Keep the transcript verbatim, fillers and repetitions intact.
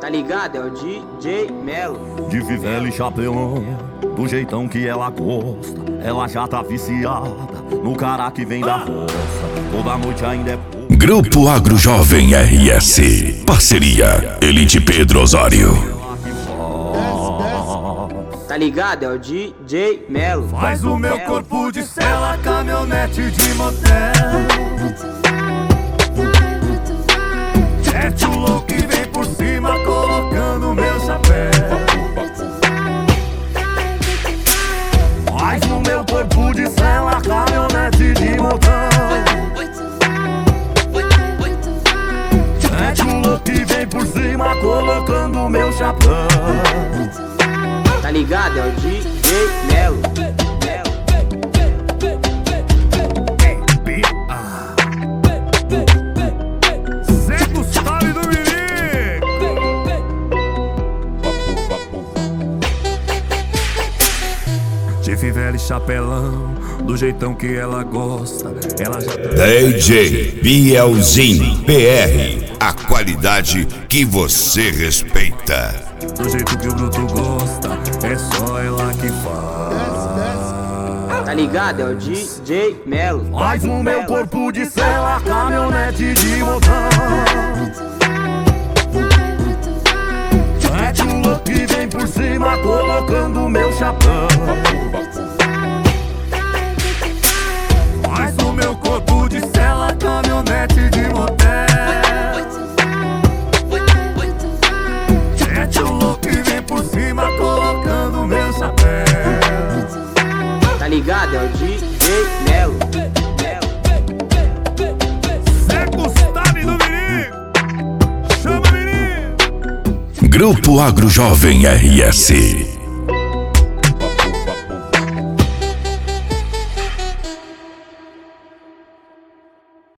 Tá ligado? É o D J Melo. De Fivela e chapelão, do jeitão que ela gosta. Ela já tá viciada no cara que vem da roça. Toda noite ainda é pouco. Grupo Agro Jovem R S. Parceria Elite Pedro Osório. Tá ligado? É o D J Melo. Faz o meu corpo de cela, caminhonete de motel. Mete o louco e vem por cima, colocando meu chapéu. Faz o meu corpo de cela, caminhonete de motel. Mete o louco e vem por cima, colocando meu chapéu. Tá ligado? É o D J Melo. Zé Gustavo e Dominique. De Fivela e chapelão, do jeitão que ela gosta. Ela já D J Bielzinho P R. A qualidade que você respeita. do jeito que o bruto gosta, é só ela que faz. Tá ligado? É o D J Melo. Faz o meu corpo de cela, caminhonete de montão. Mete o louco e vem por cima, colocando meu chapéu. Faz o meu corpo de cela, caminhonete de motel. Mete o louco e vem por cima, colocando meu chapéu. Tá ligado? É o D J Melo. Zé Gustavo e Dominique. Chama, menino. Grupo Agro Jovem R S.